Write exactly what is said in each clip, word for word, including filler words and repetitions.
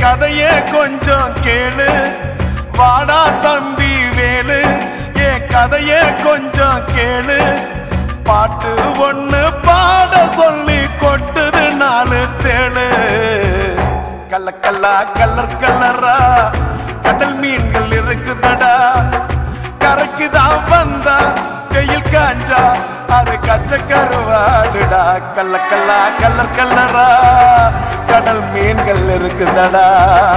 கதையே கொஞ்சம் கேளு வாடா தம்பி வேலு என் கதையே கொஞ்சம் கேளு பாட்டு ஒண்ணு பாட சொல்லி கொட்டுது நாலு தேளு கல்ல கல்லா கல்லர் கல்லரா கடல் மீன்கள் இருக்குதடா கரைக்குதான் வந்தா வெயில் காஞ்சா அது கச்ச கருவாடுடா கல்ல கல்லா கல்லர் கல்லரா கடல் மீன்கள் இருக்குதடா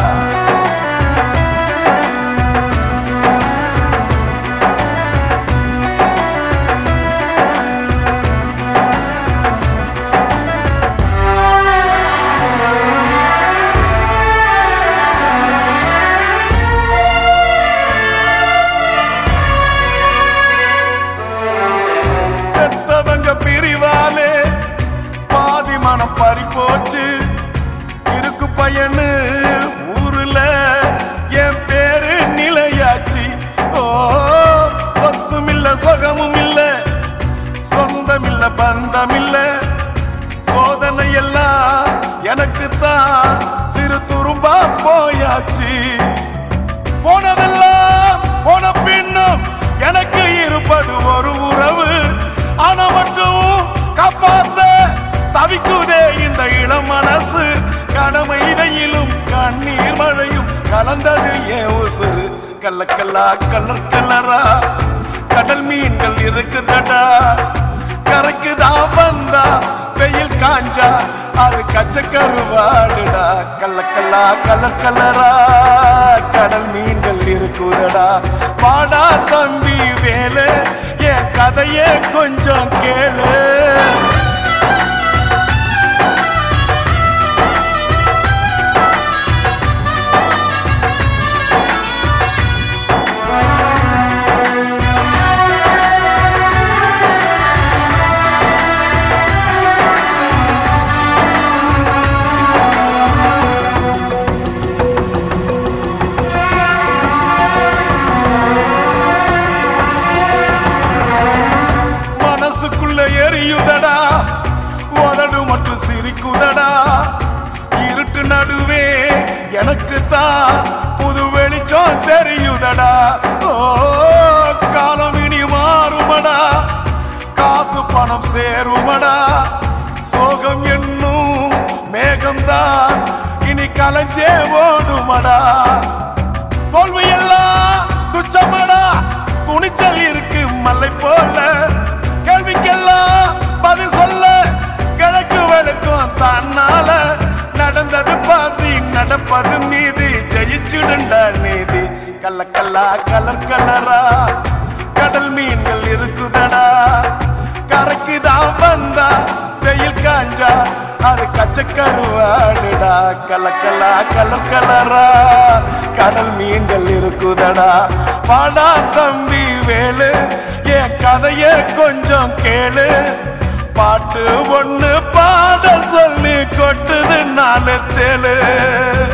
பிரிவாலே பாதி மனம் பறி போச்சு இருக்கு பையனு ஊருல என் பேரு நிலையாச்சு ஓ சொத்தும் இல்ல சொகமும் இல்ல சொந்தம் இல்ல பந்தம் இல்ல சோதனை எல்லாம் எனக்கு தான் சிறு துரும்பா போயாச்சு போனதெல்லாம் போன பின்னும் எனக்கு இருப்பது ஒரு உறவு ஆனா மட்டும் காப்பாத்த தவிக்குதே இந்த இளம் மனசு கடமை இடையிலும் கண்ணீர் மழையும் கலந்தது ஏன் உசுறு கல்ல கல்லா கல்லர் கல்லரா கடல் மீன்கள் இருக்குதடா கரைக்குதான் வந்தா வெயில் காஞ்சா அது கச்ச கருவாடுடா கல்ல கல்லா கல்லர் கல்லரா கடல் மீன்கள் இருக்குதடா வாடா தம்பி வேலு என் கதையே கொஞ்சம் கேளு மனசுக்குள்ள எரியுதடா உதடு மட்டும் சிரிக்குதடா இருட்டு நடுவே எனக்கு தான் புது வெளிச்சம் தெரியுதடா ஓ காலம் இனி மாறுமடா காசு பணம் சேருமடா சோகம் என்னும் மேகம்தான் இனி கலைஞ்சே ஓடுமடா தோல்வி எல்லாம் துச்சமடா துணிச்சல் இருக்கு மலை போல கேள்விக்கெல்லாம் பதில் சொல்ல கிழக்கு வெளுக்கும் தன்னால நடந்தது பாதி நடப்பது மீதி ஜெயிச்சுடுண்டா நீதி கல்ல கல்லா கலர் கலரா கடல் மீன்கள் இருக்குதடா கரைக்குதான் வந்தா வெயில் காஞ்சா அது கச்ச கருவாடுடா கல்ல கல்லா கலர் கலரா கடல் மீன்கள் இருக்குதடா பாடா தம்பி வேலு என் கதையே கொஞ்சம் கேளு பாட்டு ஒண்ணு பாட சொல்லி கொட்டுது நாலு தேளு